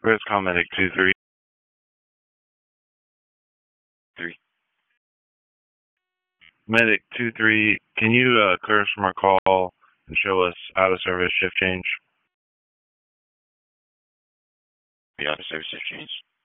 Where's call medic 233? Medic 23, can you clear us from our call and show us out of service shift change? The out of service shift change.